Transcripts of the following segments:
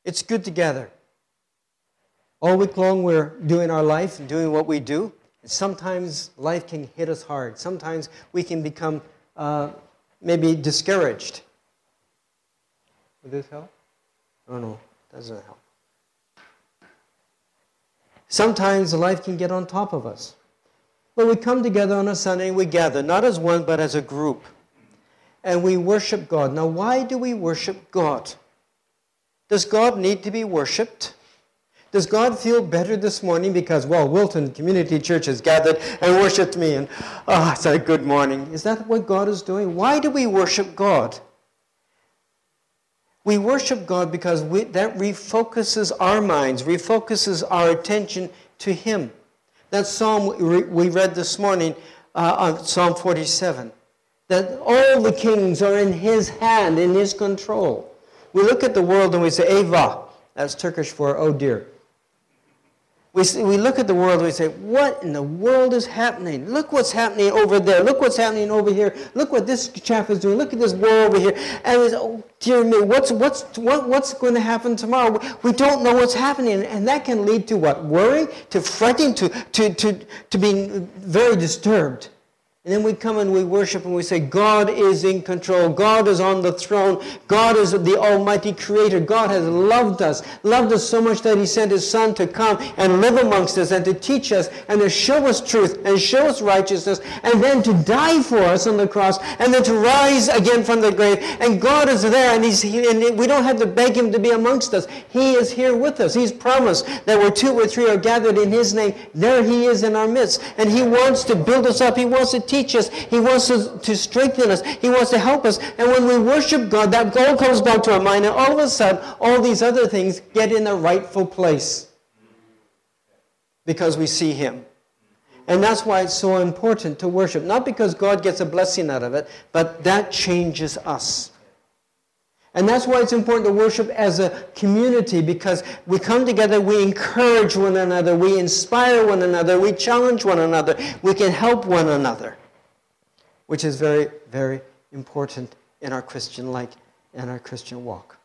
It's good to gather. All week long we're doing our life and doing what we do. And sometimes life can hit us hard. Sometimes we can become maybe discouraged. Would this help? Oh no, doesn't help. Sometimes life can get on top of us. But we come together on a Sunday and we gather, not as one, but as a group. And we worship God. Now, why do we worship God? Does God need to be worshipped? Does God feel better this morning because, well, Wilton Community Church has gathered and worshipped me and, it's a good morning. Is that what God is doing? Why do we worship God? We worship God because that refocuses our minds, refocuses our attention to Him. That psalm we read this morning on Psalm 47, that all the kings are in His hand, in His control. We look at the world and we say, Eyvah. That's Turkish for, oh dear. We look at the world and we say, what in the world is happening? Look what's happening over there. Look what's happening over here. Look what this chap is doing. Look at this war over here. And we say, oh dear me, what's going to happen tomorrow? We don't know what's happening. And that can lead to what? Worrying, to fretting, to being very disturbed. And then we come and we worship and we say, God is in control. God is on the throne. God is the Almighty Creator. God has loved us so much that He sent His Son to come and live amongst us and to teach us and to show us truth and show us righteousness and then to die for us on the cross and then to rise again from the grave. And God is there and He's here, and we don't have to beg Him to be amongst us. He is here with us. He's promised that where 2 or 3 are gathered in His name, there He is in our midst. And He wants to build us up. He wants to teach us. He wants to strengthen us. He wants to help us. And when we worship God, that all comes back to our mind. And all of a sudden, all these other things get in their rightful place. Because we see Him. And that's why it's so important to worship. Not because God gets a blessing out of it, but that changes us. And that's why it's important to worship as a community, because we come together, we encourage one another, we inspire one another, we challenge one another, we can help one another. Which is very, very important in our Christian life and our Christian walk.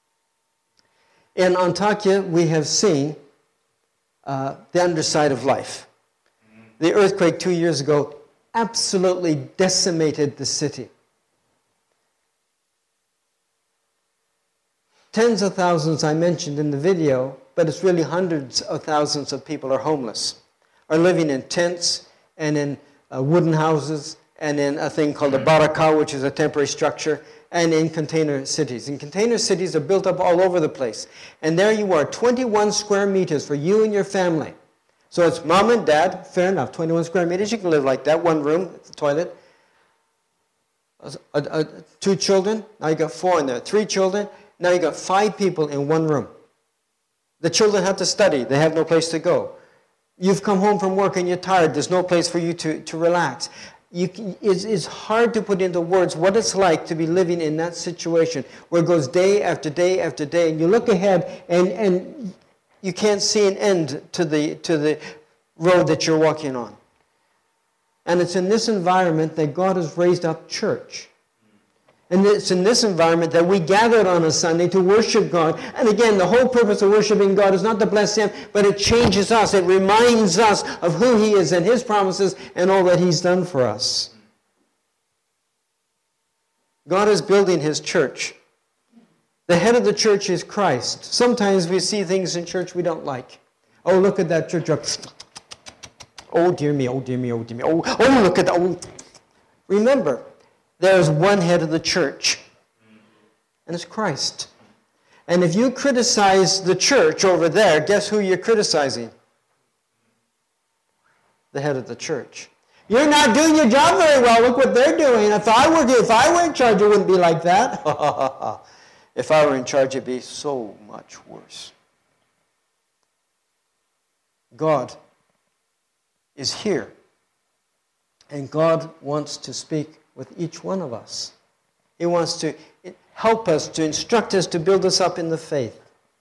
In Antakya, we have seen the underside of life. The earthquake 2 years ago absolutely decimated the city. Tens of thousands I mentioned in the video, but it's really hundreds of thousands of people are homeless, are living in tents and in wooden houses, and in a thing called a baraka, which is a temporary structure, and in container cities. And container cities are built up all over the place. And there you are, 21 square meters for you and your family. So it's mom and dad, fair enough, 21 square meters, you can live like that, one room, toilet. 2 children, now you got 4 in there. 3 children, now you got 5 people in one room. The children have to study, they have no place to go. You've come home from work and you're tired, there's no place for you to relax. It's hard to put into words what it's like to be living in that situation where it goes day after day after day, and you look ahead and you can't see an end to the road that you're walking on. And it's in this environment that God has raised up church. And it's in this environment that we gathered on a Sunday to worship God. And again, the whole purpose of worshiping God is not to bless Him, but it changes us. It reminds us of who He is and His promises and all that He's done for us. God is building His church. The head of the church is Christ. Sometimes we see things in church we don't like. Oh, look at that church. Oh, dear me, oh, dear me, oh, dear me. Oh, look at that. Oh. Remember, there is one head of the church, and it's Christ. And if you criticize the church over there, guess who you're criticizing? The head of the church. You're not doing your job very well. Look what they're doing. If I were in charge, it wouldn't be like that. If I were in charge, it'd be so much worse. God is here, and God wants to speak with each one of us. He wants to help us, to instruct us, to build us up in the faith.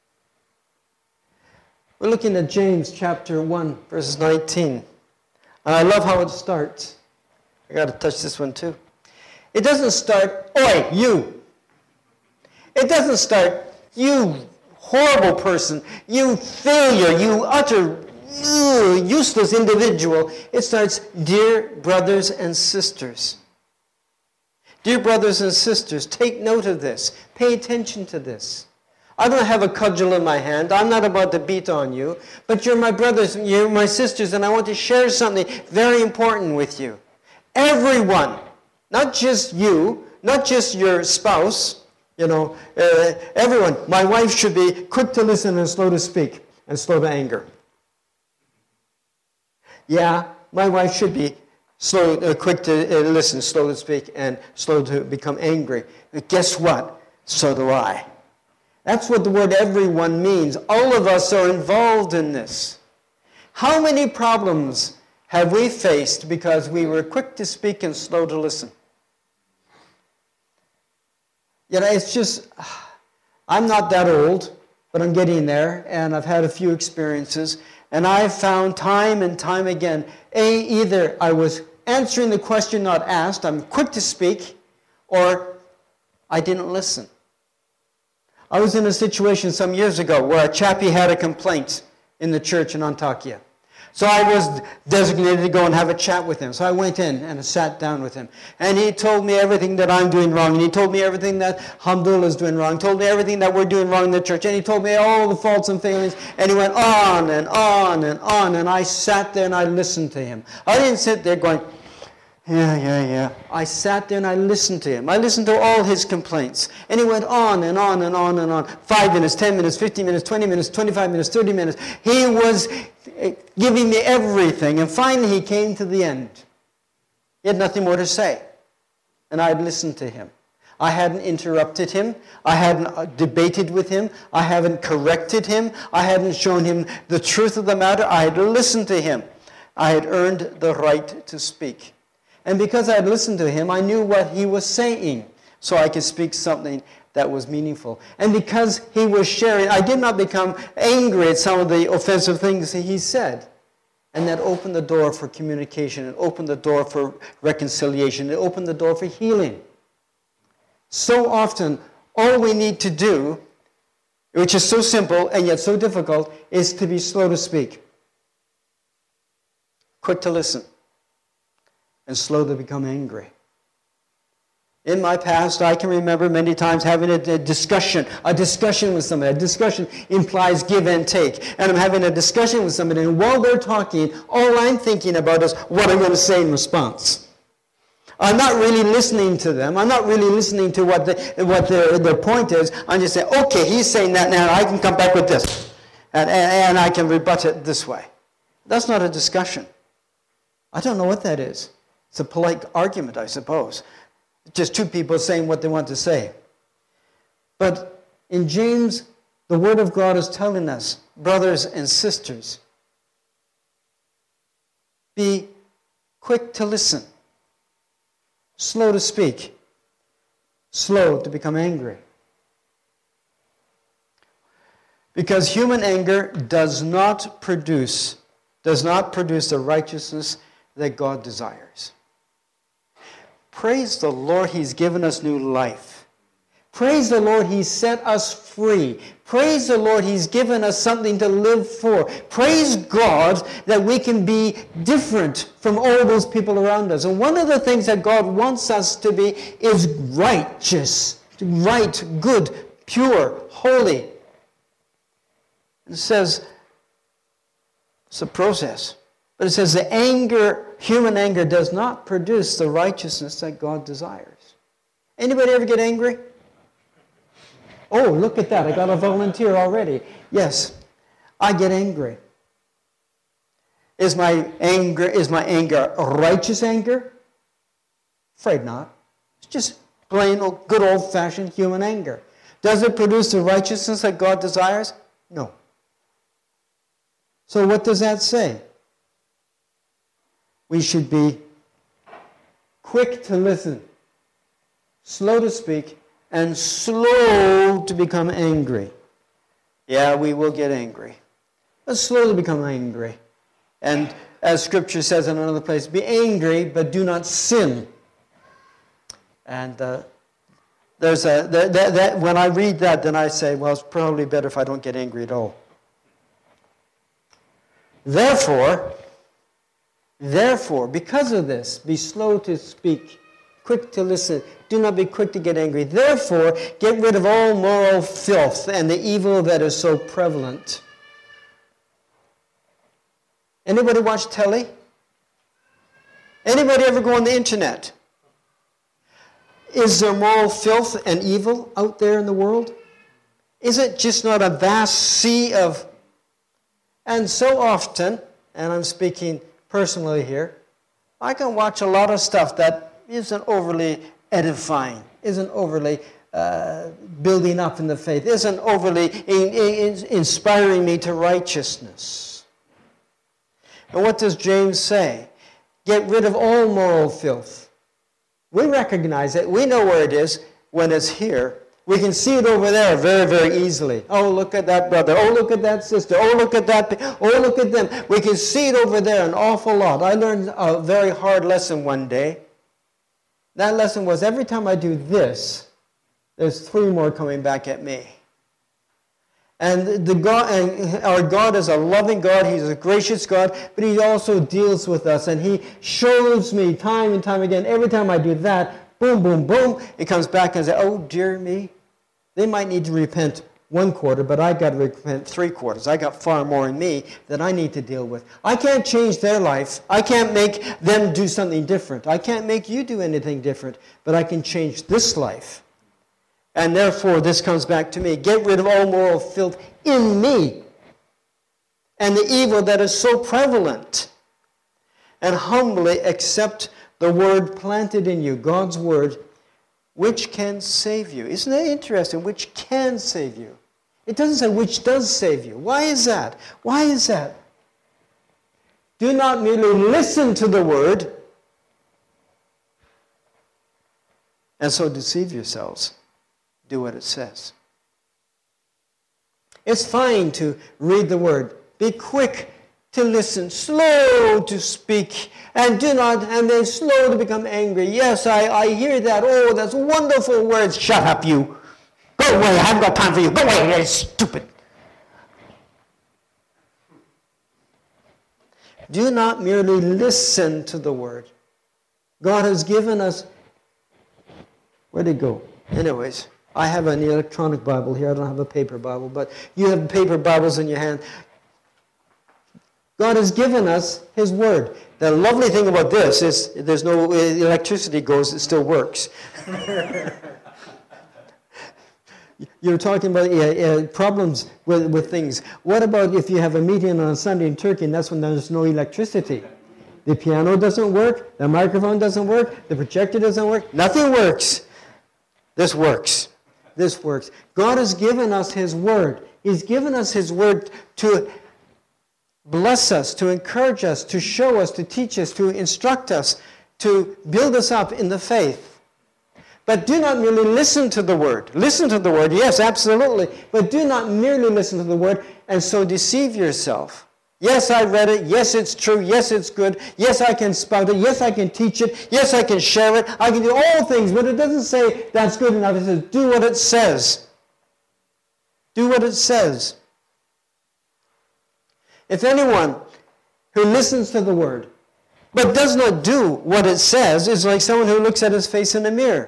We're looking at James chapter 1, verses 19. And I love how it starts. I got to touch this one too. It doesn't start, oi, you. It doesn't start, you horrible person, you failure, you utter useless individual. It starts, dear brothers and sisters. Dear brothers and sisters, take note of this. Pay attention to this. I don't have a cudgel in my hand. I'm not about to beat on you. But you're my brothers, you're my sisters, and I want to share something very important with you. Everyone, not just you, not just your spouse, everyone. My wife should be quick to listen and slow to speak and slow to anger. Yeah, my wife should be quick to listen, slow to speak, and slow to become angry. But guess what? So do I. That's what the word everyone means. All of us are involved in this. How many problems have we faced because we were quick to speak and slow to listen? It's just, I'm not that old, but I'm getting there, and I've had a few experiences, and I've found time and time again, either I was answering the question not asked, I'm quick to speak, or I didn't listen. I was in a situation some years ago where a chappie had a complaint in the church in Antakya. So I was designated to go and have a chat with him. So I went in and sat down with him. And he told me everything that I'm doing wrong. And he told me everything that Hamdullah is doing wrong. He told me everything that we're doing wrong in the church. And he told me all the faults and failings. And he went on and on and on. And I sat there and I listened to him. I didn't sit there going, yeah. I sat there and I listened to him. I listened to all his complaints. And he went on and on and on and on. 5 minutes, 10 minutes, 15 minutes, 20 minutes, 25 minutes, 30 minutes. He was giving me everything. And finally he came to the end. He had nothing more to say. And I had listened to him. I hadn't interrupted him. I hadn't debated with him. I haven't corrected him. I hadn't shown him the truth of the matter. I had listened to him. I had earned the right to speak. And because I had listened to him, I knew what he was saying, so I could speak something that was meaningful. And because he was sharing, I did not become angry at some of the offensive things he said. And that opened the door for communication. It opened the door for reconciliation. It opened the door for healing. So often, all we need to do, which is so simple and yet so difficult, is to be slow to speak, quick to listen, and slow to become angry. In my past, I can remember many times having a discussion with somebody. A discussion implies give and take. And I'm having a discussion with somebody, and while they're talking, all I'm thinking about is what I'm going to say in response. I'm not really listening to them. I'm not really listening to what their point is. I'm just saying, okay, he's saying that now, I can come back with this. And I can rebut it this way. That's not a discussion. I don't know what that is. It's a polite argument, I suppose. Just two people saying what they want to say. But in James, the Word of God is telling us, brothers and sisters, be quick to listen, slow to speak, slow to become angry. Because human anger does not produce the righteousness that God desires. Praise the Lord, He's given us new life. Praise the Lord, He's set us free. Praise the Lord, He's given us something to live for. Praise God that we can be different from all those people around us. And one of the things that God wants us to be is righteous, right, good, pure, holy. It says, it's a process. But it says the anger, human anger, does not produce the righteousness that God desires. Anybody ever get angry? Oh, look at that. I got a volunteer already. Yes, I get angry. Is my anger a righteous anger? Afraid not. It's just plain old, good old-fashioned human anger. Does it produce the righteousness that God desires? No. So what does that say? We should be quick to listen, slow to speak, and slow to become angry. Yeah, we will get angry, but slow to become angry. And as Scripture says in another place, be angry, but do not sin. And when I read that, then I say, well, it's probably better if I don't get angry at all. Therefore, because of this, be slow to speak, quick to listen. Do not be quick to get angry. Therefore, get rid of all moral filth and the evil that is so prevalent. Anybody watch telly? Anybody ever go on the internet? Is there moral filth and evil out there in the world? Is it just not a vast sea of... And so often, and I'm speaking personally here, I can watch a lot of stuff that isn't overly edifying, isn't overly building up in the faith, isn't overly inspiring me to righteousness. And what does James say? Get rid of all moral filth. We recognize it. We know where it is when it's here. We can see it over there very, very easily. Oh, look at that brother. Oh, look at that sister. Oh, look at that. Oh, look at them. We can see it over there an awful lot. I learned a very hard lesson one day. That lesson was every time I do this, there's 3 more coming back at me. And our God is a loving God. He's a gracious God. But He also deals with us. And He shows me time and time again. Every time I do that, boom, boom, boom, it comes back and says, oh, dear me. They might need to repent 1 quarter, but I got to repent 3 quarters. I got far more in me that I need to deal with. I can't change their life. I can't make them do something different. I can't make you do anything different. But I can change this life. And therefore, this comes back to me. Get rid of all moral filth in me and the evil that is so prevalent. And humbly accept the word planted in you, God's word, which can save you. Isn't that interesting? Which can save you. It doesn't say which does save you. Why is that? Why is that? Do not merely listen to the word and so deceive yourselves. Do what it says. It's fine to read the word. Be quick to listen, slow to speak, and then slow to become angry. Yes, I hear that. Oh, that's wonderful words. Shut up, you. Go away. I haven't got time for you. Go away. You're stupid. Do not merely listen to the word. God has given us... Where'd it go? Anyways, I have an electronic Bible here. I don't have a paper Bible, but you have paper Bibles in your hand. God has given us His Word. The lovely thing about this is there's no electricity goes, it still works. You're talking about problems with things. What about if you have a meeting on a Sunday in Turkey and that's when there's no electricity? The piano doesn't work, the microphone doesn't work, the projector doesn't work, nothing works. This works. This works. God has given us His Word. He's given us His Word to bless us, to encourage us, to show us, to teach us, to instruct us, to build us up in the faith. But do not merely listen to the Word. Listen to the Word, yes, absolutely. But do not merely listen to the Word and so deceive yourself. Yes, I read it. Yes, it's true. Yes, it's good. Yes, I can spout it. Yes, I can teach it. Yes, I can share it. I can do all things. But it doesn't say that's good enough. It says do what it says. Do what it says. If anyone who listens to the word but does not do what it says is like someone who looks at his face in a mirror.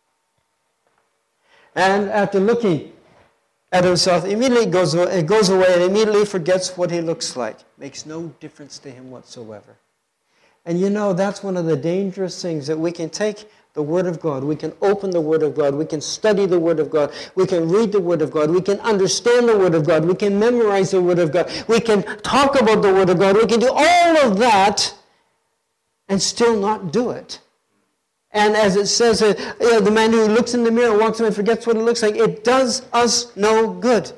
And after looking at himself, immediately goes away and immediately forgets what he looks like. Makes no difference to him whatsoever. And you know, that's one of the dangerous things, that we can take the Word of God, we can open the Word of God, we can study the Word of God, we can read the Word of God, we can understand the Word of God, we can memorize the Word of God, we can talk about the Word of God, we can do all of that and still not do it. And as it says, the man who looks in the mirror, walks away and forgets what it looks like, it does us no good.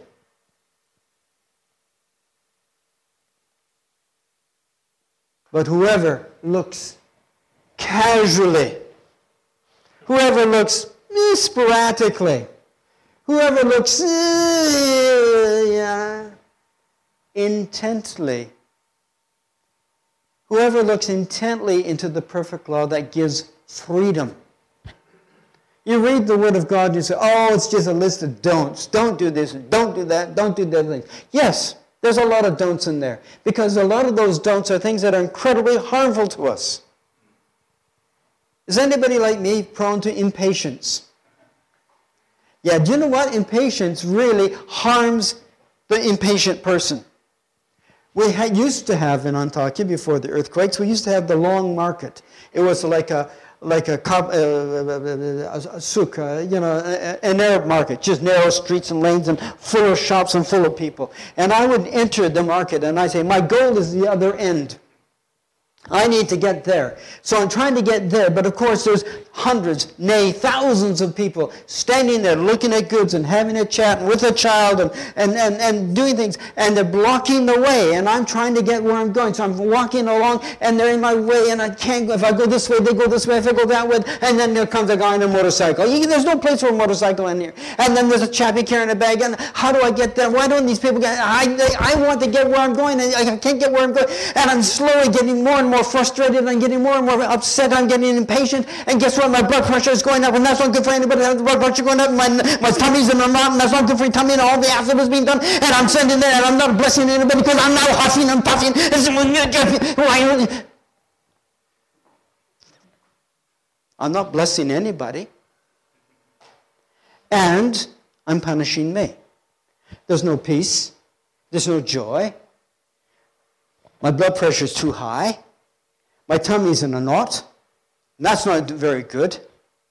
But whoever looks casually, whoever looks sporadically, whoever looks intently, whoever looks intently into the perfect law that gives freedom. You read the Word of God and you say, oh, it's just a list of don'ts. Don't do this, don't do that, don't do that thing. Yes, there's a lot of don'ts in there because a lot of those don'ts are things that are incredibly harmful to us. Is anybody like me prone to impatience? Yeah, do you know what? Impatience really harms the impatient person. We used to have in Antakya before the earthquakes, we used to have the long market. It was like a souk, an Arab market, just narrow streets and lanes and full of shops and full of people. And I would enter the market and I say, my goal is the other end. I need to get there. So I'm trying to get there, but of course there's hundreds, nay, thousands of people standing there looking at goods and having a chat with a child and doing things, and they're blocking the way, and I'm trying to get where I'm going. So I'm walking along, and they're in my way, and I can't go. If I go this way, they go this way. If I go that way, and then there comes a guy on a motorcycle. There's no place for a motorcycle in here. And then there's a chappie carrying a bag, and how do I get there? Why don't these people get... I want to get where I'm going, and I can't get where I'm going, and I'm slowly getting more and more frustrated, and getting more and more upset. I'm getting impatient, and guess what? My blood pressure is going up, and that's not good for anybody. The blood pressure going up, my tummy's in my mouth, and that's not good for your tummy, and all the acid is being done, and I'm sending there, and I'm not blessing anybody because I'm now huffing and puffing. I'm not blessing anybody, and I'm punishing me. There's no peace. There's no joy. My blood pressure is too high. My tummy's in a knot. That's not very good.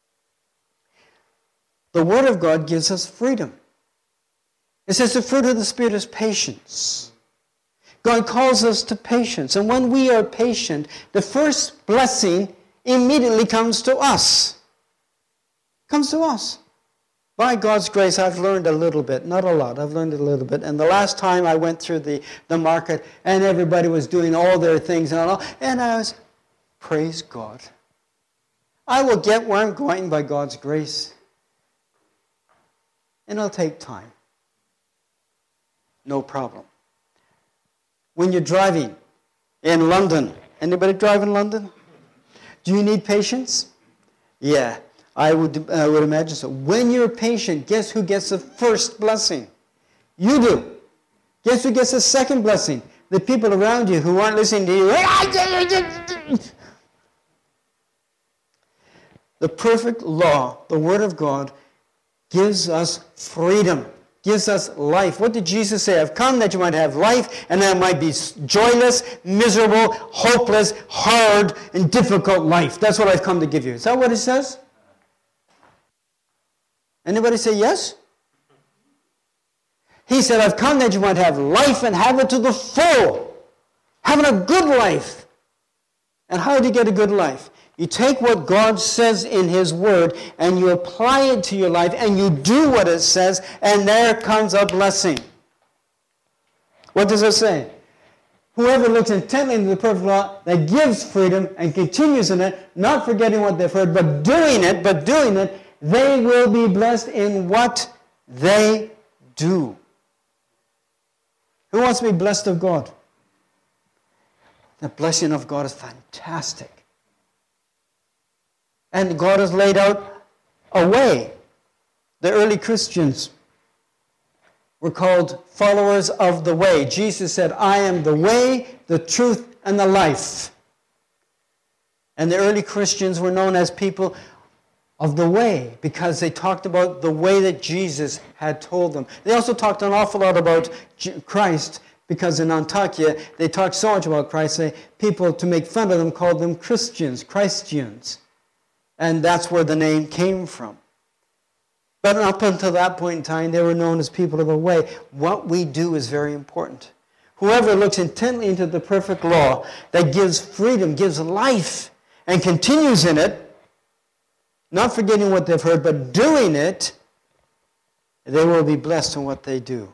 The Word of God gives us freedom. It says the fruit of the Spirit is patience. God calls us to patience. And when we are patient, the first blessing immediately comes to us. Comes to us. By God's grace, I've learned a little bit. Not a lot. I've learned a little bit. And the last time I went through the market and everybody was doing all their things and all, and I was, praise God. I will get where I'm going by God's grace. And it'll take time. No problem. When you're driving in London, anybody drive in London? Do you need patience? Yeah, I would imagine so. When you're patient, guess who gets the first blessing? You do. Guess who gets the second blessing? The people around you who aren't listening to you. The perfect law, the Word of God, gives us freedom, gives us life. What did Jesus say? I've come that you might have life, and that it might be joyless, miserable, hopeless, hard, and difficult life. That's what I've come to give you. Is that what it says? Anybody say yes? He said, I've come that you might have life and have it to the full. Having a good life. And how do you get a good life? You take what God says in His Word and you apply it to your life and you do what it says, and there comes a blessing. What does it say? Whoever looks intently into the perfect law that gives freedom and continues in it, not forgetting what they've heard, but doing it, they will be blessed in what they do. Who wants to be blessed of God? The blessing of God is fantastic. And God has laid out a way. The early Christians were called followers of the way. Jesus said, I am the way, the truth, and the life. And the early Christians were known as people of the way because they talked about the way that Jesus had told them. They also talked an awful lot about Christ because in Antakya they talked so much about Christ, people, to make fun of them, called them Christians, Christians. And that's where the name came from. But up until that point in time, they were known as people of the way. What we do is very important. Whoever looks intently into the perfect law that gives freedom, gives life, and continues in it, not forgetting what they've heard, but doing it, they will be blessed in what they do.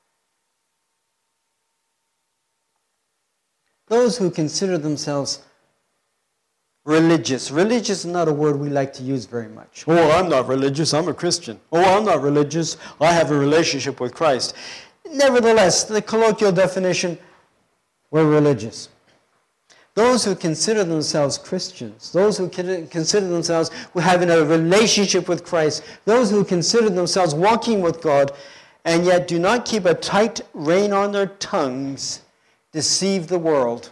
Those who consider themselves religious. Religious is not a word we like to use very much. Oh, I'm not religious, I'm a Christian. Oh, I'm not religious, I have a relationship with Christ. Nevertheless, the colloquial definition, we're religious. Those who consider themselves Christians, those who consider themselves having a relationship with Christ, those who consider themselves walking with God, and yet do not keep a tight rein on their tongues, deceive the world.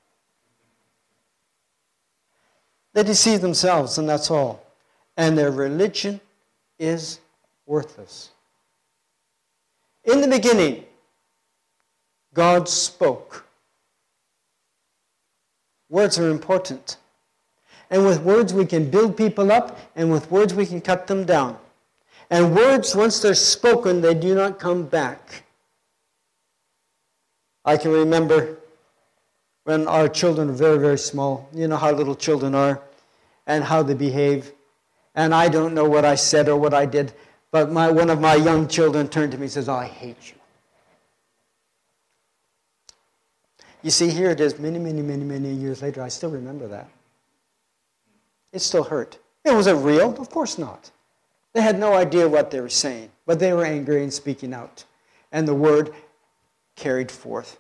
They deceive themselves, and that's all. And their religion is worthless. In the beginning, God spoke. Words are important. And with words we can build people up, and with words we can cut them down. And words, once they're spoken, they do not come back. I can remember when our children were very, very small. You know how little children are and how they behave. And I don't know what I said or what I did, but one of my young children turned to me and says, "Oh, I hate you." You see, here it is, many, many, many, many years later. I still remember that. It still hurt. Was it real? Of course not. They had no idea what they were saying, but they were angry and speaking out. And the word carried forth.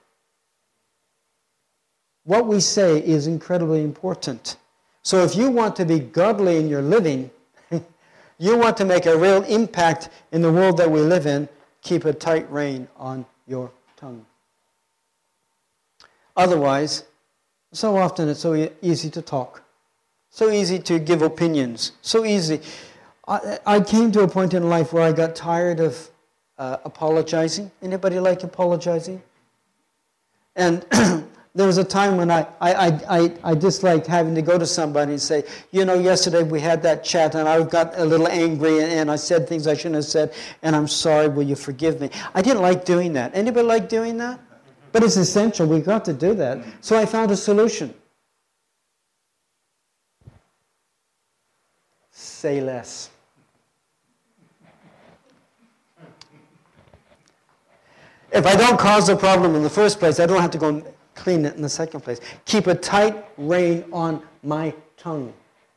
What we say is incredibly important. So if you want to be godly in your living, you want to make a real impact in the world that we live in, keep a tight rein on your tongue. Otherwise, so often it's so easy to talk, so easy to give opinions, so easy. I came to a point in life where I got tired of apologizing. Anybody like apologizing? And there was a time when I disliked having to go to somebody and say, yesterday we had that chat and I got a little angry and I said things I shouldn't have said, and I'm sorry, will you forgive me? I didn't like doing that. Anybody like doing that? But it's essential. We've got to do that. So I found a solution. Say less. If I don't cause the problem in the first place, I don't have to go and clean it in the second place. Keep a tight rein on my tongue.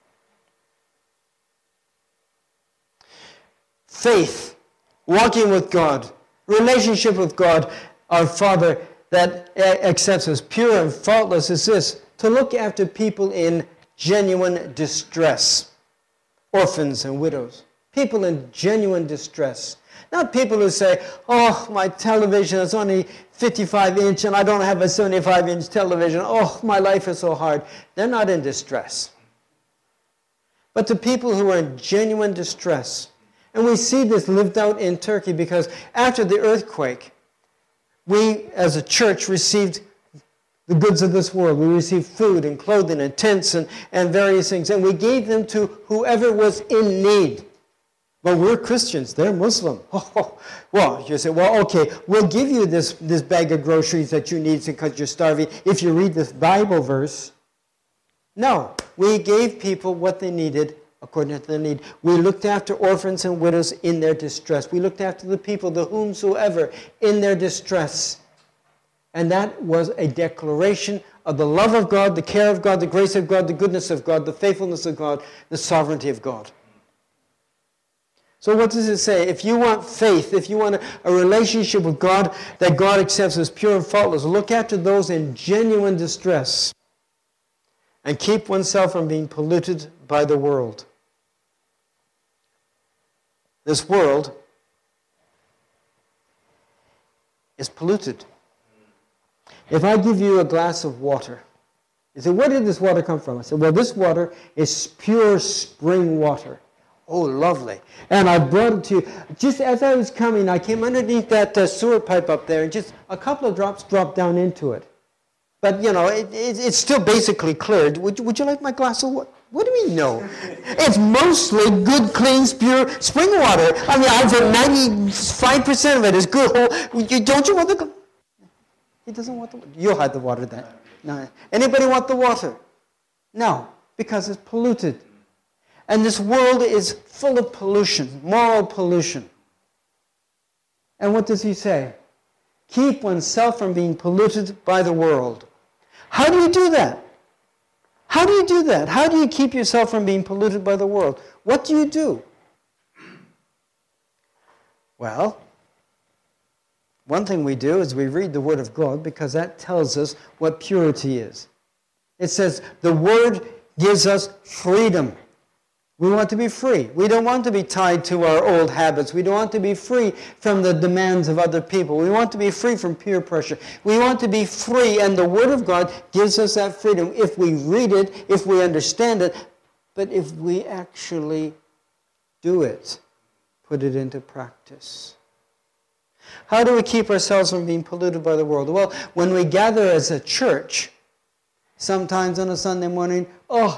Faith, walking with God, relationship with God, our Father, that accepts us, pure and faultless, is this: to look after people in genuine distress. Orphans and widows. People in genuine distress. Not people who say, "Oh, my television is only 55-inch and I don't have a 75-inch television. Oh, my life is so hard." They're not in distress. But to people who are in genuine distress. And we see this lived out in Turkey because after the earthquake, we, as a church, received the goods of this world. We received food and clothing and tents and various things. And we gave them to whoever was in need. But we're Christians. They're Muslim. Well, you say, well, okay, we'll give you this bag of groceries that you need because you're starving if you read this Bible verse. No, we gave people what they needed according to their need. We looked after orphans and widows in their distress. We looked after the people, the whomsoever, in their distress. And that was a declaration of the love of God, the care of God, the grace of God, the goodness of God, the faithfulness of God, the sovereignty of God. So what does it say? If you want faith, if you want a relationship with God that God accepts as pure and faultless, look after those in genuine distress and keep oneself from being polluted by the world. This world is polluted. If I give you a glass of water, you say, where did this water come from? I said, well, this water is pure spring water. Oh, lovely. And I brought it to you. Just as I was coming, I came underneath that sewer pipe up there, and just a couple of drops dropped down into it. But, it's still basically clear. Would you like my glass of water? What do we know? It's mostly good, clean, pure spring water. I mean, I'd say 95% of it is good. Don't you want the... He doesn't want the water. You'll have the water then. No. Anybody want the water? No, because it's polluted. And this world is full of pollution, moral pollution. And what does he say? Keep oneself from being polluted by the world. How do you do that? How do you do that? How do you keep yourself from being polluted by the world? What do you do? Well, one thing we do is we read the Word of God because that tells us what purity is. It says the Word gives us freedom. We want to be free. We don't want to be tied to our old habits. We don't want to be free from the demands of other people. We want to be free from peer pressure. We want to be free, and the Word of God gives us that freedom if we read it, if we understand it, but if we actually do it, put it into practice. How do we keep ourselves from being polluted by the world? Well, when we gather as a church, sometimes on a Sunday morning, I'll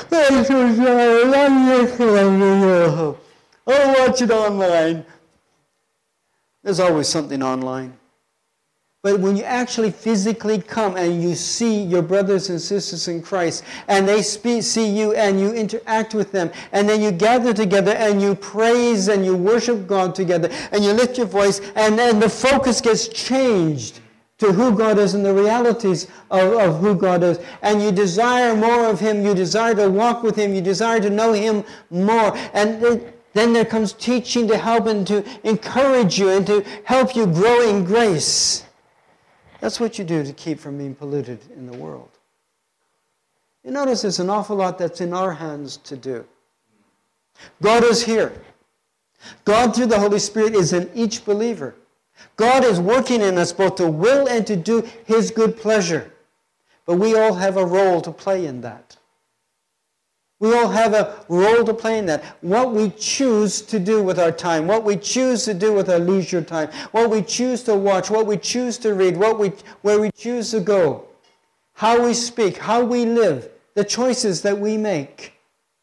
watch it online. There's always something online. But when you actually physically come and you see your brothers and sisters in Christ, and they see you and you interact with them, and then you gather together and you praise and you worship God together, and you lift your voice, and then the focus gets changed to who God is and the realities of who God is. And you desire more of Him, you desire to walk with Him, you desire to know Him more. And then there comes teaching to help and to encourage you and to help you grow in grace. That's what you do to keep from being polluted in the world. You notice there's an awful lot that's in our hands to do. God is here. God, through the Holy Spirit, is in each believer. God is working in us both to will and to do His good pleasure. But we all have a role to play in that. We all have a role to play in that. What we choose to do with our time, what we choose to do with our leisure time, what we choose to watch, what we choose to read, where we choose to go, how we speak, how we live, the choices that we make.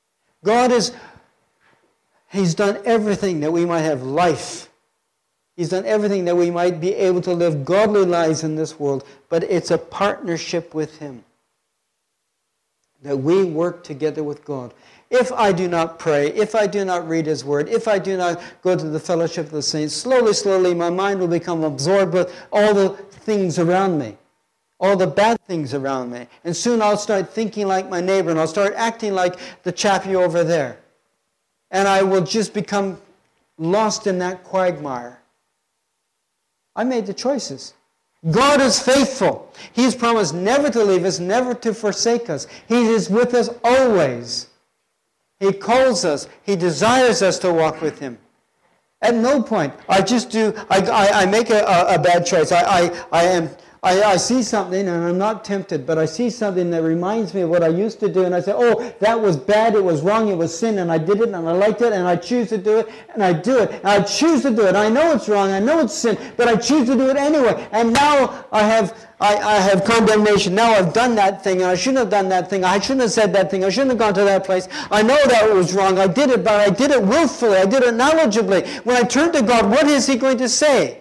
He's done everything that we might have life. He's done everything that we might be able to live godly lives in this world, but it's a partnership with Him. That we work together with God. If I do not pray, if I do not read His Word, if I do not go to the fellowship of the saints, slowly, my mind will become absorbed with all the things around me, all the bad things around me. And soon I'll start thinking like my neighbor, and I'll start acting like the chappie over there. And I will just become lost in that quagmire. I made the choices. God is faithful. He's promised never to leave us, never to forsake us. He is with us always. He calls us. He desires us to walk with Him. At no point, I make a bad choice. I see something and I'm not tempted, but I see something that reminds me of what I used to do, and I say, oh, that was bad, it was wrong, it was sin, and I did it, and I liked it, and I choose to do it, and I do it, and I choose to do it. I know it's wrong, I know it's sin, but I choose to do it anyway. And now I have condemnation. Now I've done that thing, and I shouldn't have done that thing. I shouldn't have said that thing. I shouldn't have gone to that place. I know that it was wrong. I did it, but I did it willfully. I did it knowledgeably. When I turn to God, what is He going to say?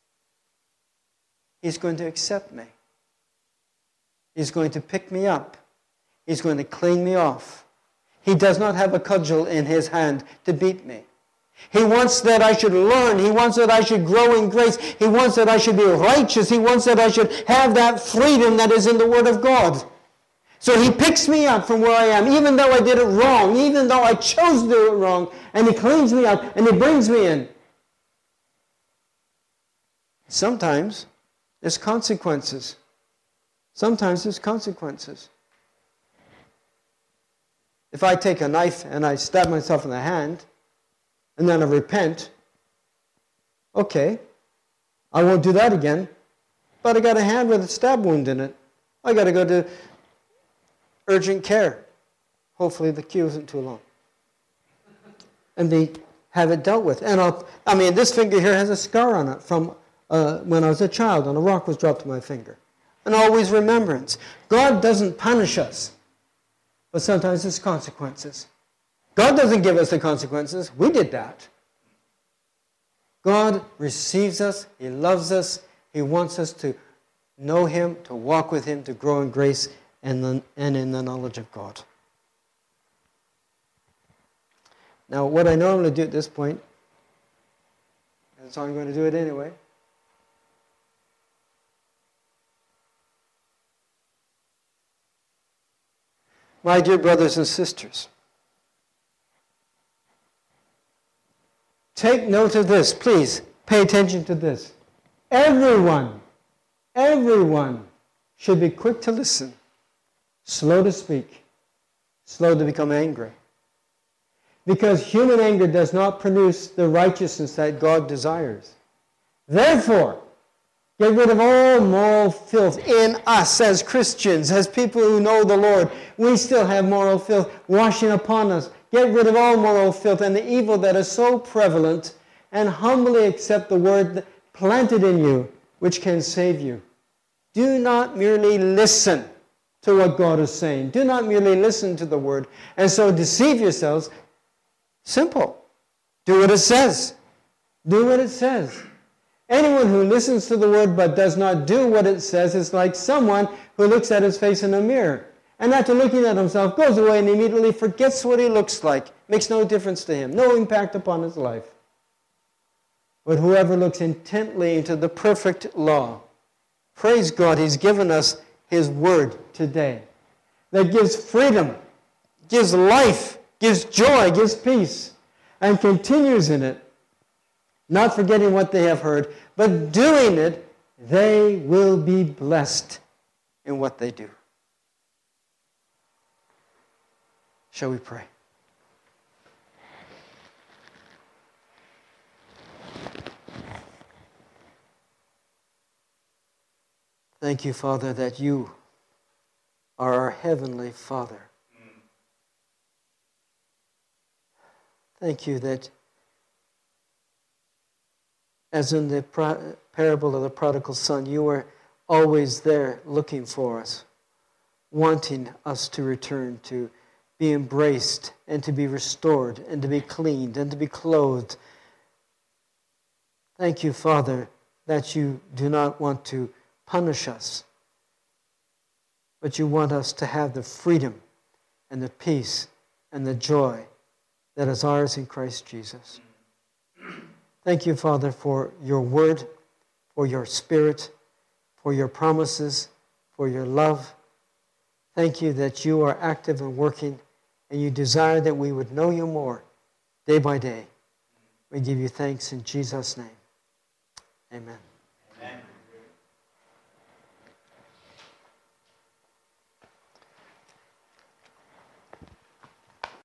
He's going to accept me. He's going to pick me up. He's going to clean me off. He does not have a cudgel in His hand to beat me. He wants that I should learn. He wants that I should grow in grace. He wants that I should be righteous. He wants that I should have that freedom that is in the Word of God. So He picks me up from where I am, even though I did it wrong, even though I chose to do it wrong, and He cleans me up and He brings me in. Sometimes there's consequences. Sometimes there's consequences. If I take a knife and I stab myself in the hand, and then I repent, okay, I won't do that again, but I got a hand with a stab wound in it. I got to go to urgent care. Hopefully the queue isn't too long. And have it dealt with. And this finger here has a scar on it from when I was a child and a rock was dropped to my finger. And always remembrance. God doesn't punish us, but sometimes there's consequences. God doesn't give us the consequences. We did that. God receives us. He loves us. He wants us to know Him, to walk with Him, to grow in grace and in the knowledge of God. Now, what I normally do at this point, and so I'm going to do it anyway, my dear brothers and sisters, take note of this. Please pay attention to this. Everyone should be quick to listen, slow to speak, slow to become angry. Because human anger does not produce the righteousness that God desires. Therefore, get rid of all moral filth in us as Christians, as people who know the Lord. We still have moral filth washing upon us. Get rid of all moral filth and the evil that is so prevalent, and humbly accept the word planted in you, which can save you. Do not merely listen to what God is saying. Do not merely listen to the word and so deceive yourselves. Simple. Do what it says. Do what it says. Anyone who listens to the word but does not do what it says is like someone who looks at his face in a mirror and after looking at himself goes away and immediately forgets what he looks like. Makes no difference to him. No impact upon his life. But whoever looks intently into the perfect law, praise God, He's given us His word today that gives freedom, gives life, gives joy, gives peace, and continues in it, not forgetting what they have heard, but doing it, they will be blessed in what they do. Shall we pray? Thank you, Father, that you are our heavenly Father. Thank you that, as in the parable of the prodigal son, you are always there looking for us, wanting us to return, to be embraced and to be restored and to be cleaned and to be clothed. Thank you, Father, that you do not want to punish us, but you want us to have the freedom and the peace and the joy that is ours in Christ Jesus. Thank you, Father, for your word, for your spirit, for your promises, for your love. Thank you that you are active and working, and you desire that we would know you more day by day. We give you thanks in Jesus' name. Amen. Amen.